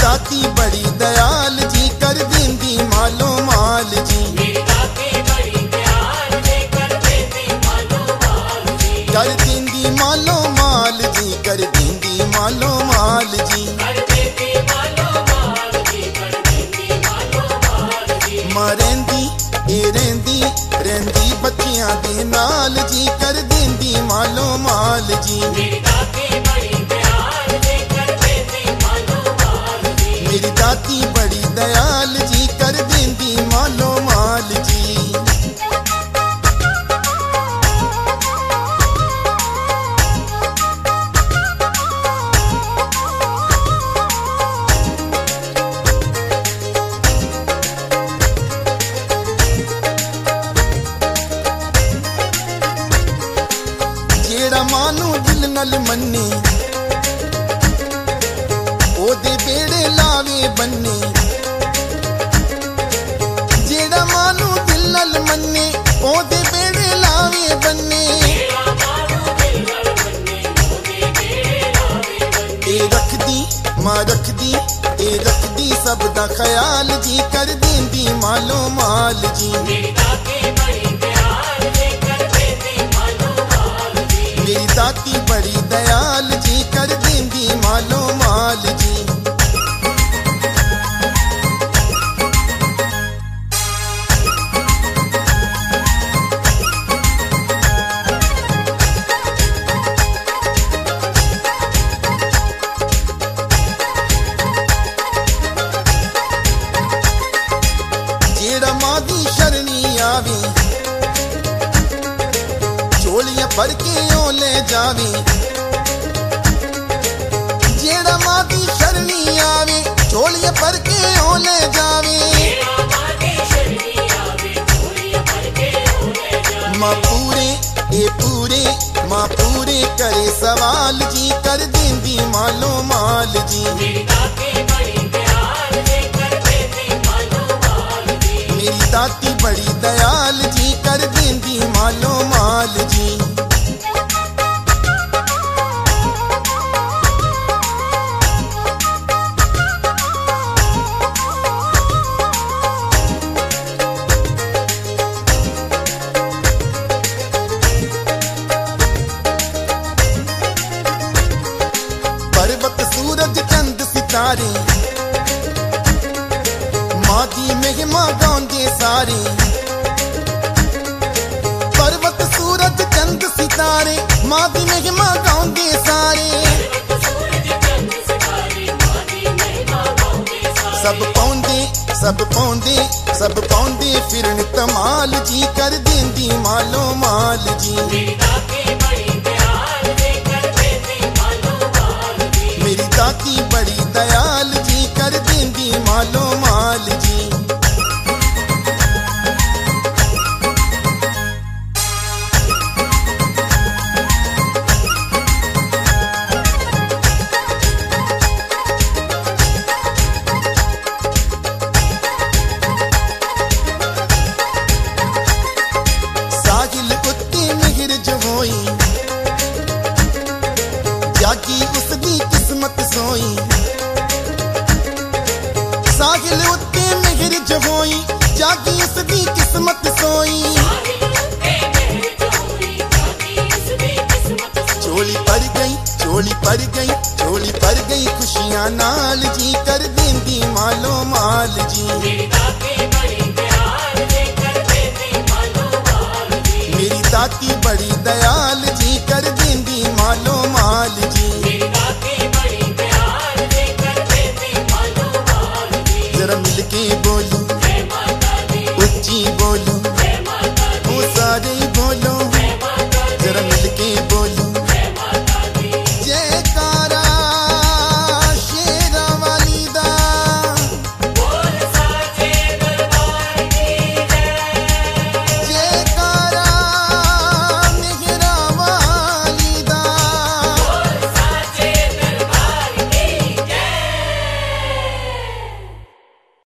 दाती बड़ी दयाल जी कर देंदी मालो माल जी। मेरी दाती बड़ी दयाल जी कर देंदी मालो माल जी। कर देंदी मालो माल जी, कर देंदी मालो माल जी। कर देंदी मालो माल जी, कर देंदी मालो माल जी। मां रहिंदी ए रहिंदी रहिंदी बच्चियां दे नाल जी कर देंदी मालो माल जी। मेरी दाती बड़ी दयाल जी कर देंदी मालो माल जी। मेरी दाती बड़ी दयाल जी कर देंदी मालो माल जी। जेड़ा मानू दिल नल मन्ने ओदे बेड़े लावे बन्ने। जेड़ा मानू दिल नल मन्ने ओदे बेड़े लावे बन्ने। मेरा मानो दिल नल बन्ने ओदे बेड़े लावे बन्ने। ए रखदी मां रखदी ए रखदी सब दा ख्याल जी कर देंदी मालो माल जी। मेरी दाती बड़ी दयाल जी कर देंदी मालो माल जी। मेरी दाती बड़ी दयाल जी कर देंदी मालो माल जी। जेड़ा मां दी शरणी आवे झोलियां भर के ओले जावे। जेड़ा मां दी शरणी आवे झोलियां भर के ओले जावे। मेरा माटी शरणी आवे झोलियां भर के ओले जावे। मां पूरे मां पूरे करे सवाल जी कर देंदी मालो माल जी। मेरी दाती बड़ी दयाल जी कर देंदी मालो माल जी। मेरी दाती बड़ी दयाल जी कर देंदी मालो माल जी। पर्वत सूरज चंद सितारे मां दी महिमा गांदे सारे। पर्वत सूरज चंद सितारे मां दी महिमा गांदे सारे। सूरज चंद सितारे माटी महिमा गाਉਂਦੇ ਸਾਰੇ। सब पाउंदे फिरन तमाल जी कर देंदी मालो माल जी। मेरी दाती बड़ी दयाल जी कर देंदी मालो माल जी। मेरी दाती बड़ी दयाल जी कर देंदी मालो माल जी। साहिल उत्ते मिहिर जो होई जागी उसदी किस्मत सोई। साहिल उत्ते मिहिर जो होई जागी उसदी किस्मत सोई। झोली भर गई झोली भर गई झोली भर गई खुशियां नाल जी कर देंदी मालो माल जी। मेरी दाती बड़ी दयाल जी कर देंदी मालो माल जी। मेरी दाती बड़ी दयाल